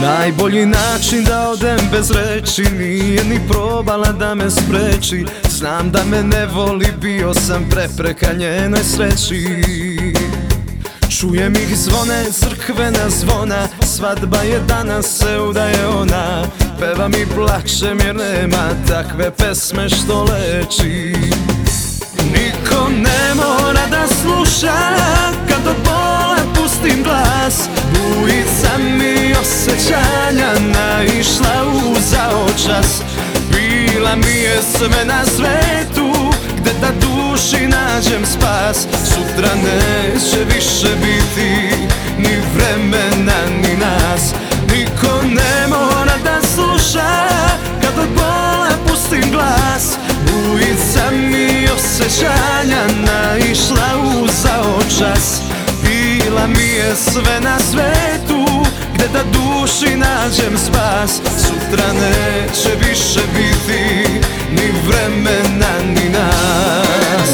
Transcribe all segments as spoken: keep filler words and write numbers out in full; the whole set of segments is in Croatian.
Najbolji način da odem bez reči, nije ni probala da me spreči. Znam da me ne voli, bio sam prepreka njenoj sreći. Čujem ih zvone, crkvena zvona, svadba je danas, se udaje ona. Pevam i plačem jer nema takve pesme što leči. Niko ne mora da sluša kad od bola pustim glas. Bujica mi osjećanja naišla u zaočas. Bila mi je sve na svetu, gde da duši nađem spas. Sutra neće više biti ni vremena ni nas. Niko ne mora da sluša kad od bola pustim glas. Bujica mi osjećanja naišla u zaočas. Bila mi je sve na svetu, gde da duši nađem spas. Sutra neće više biti ni vremena ni nas.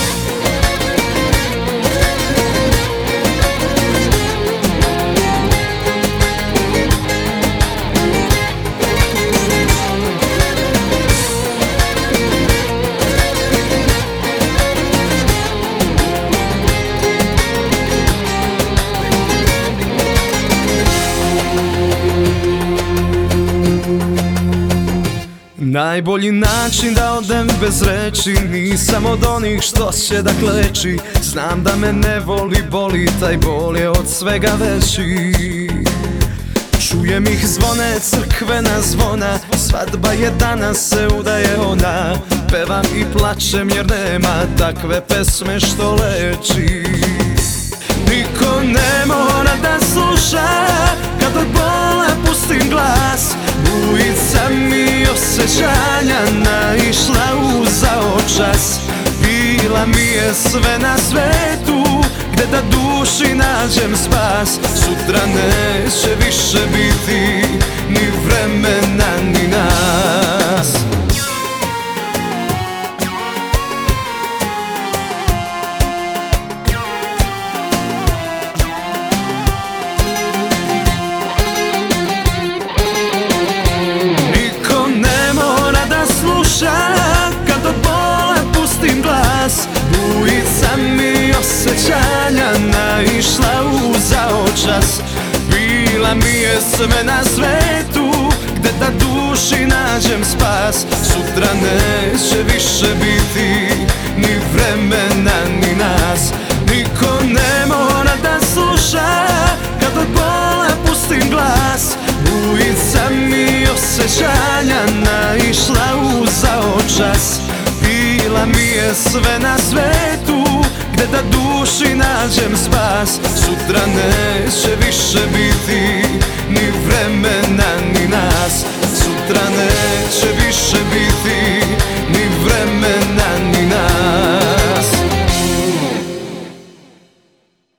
Najbolji način da odem bez reči, nisam od onih što će da kleči. Znam da me ne voli, boli, taj bol je od svega veći. Čujem ih zvone, crkvena zvona, svadba je danas, se udaje ona. Pevam i plačem jer nema takve pesme što leči. Niko ne mora da sluša kad od bola pustim glas. Bujica mi osjećanja naišla u zaočas. Bila mi je sve na svetu, gde da duši nađem spas. Sutra neće više biti ni vremena ni nas. Kad od bola pustim glas, bujica mi osjećanja naišla u zaočas. Bila mi je sve na svetu, gde da duši nađem spas. Sutra neće više biti ni vremena ni nas. Niko ne mora da sluša kad od bola pustim glas. Bujica mi osjećanja naišla u zaočas. Bila mi je sve na svetu, gde da duši nađem spas. Sutra neće više biti ni vremena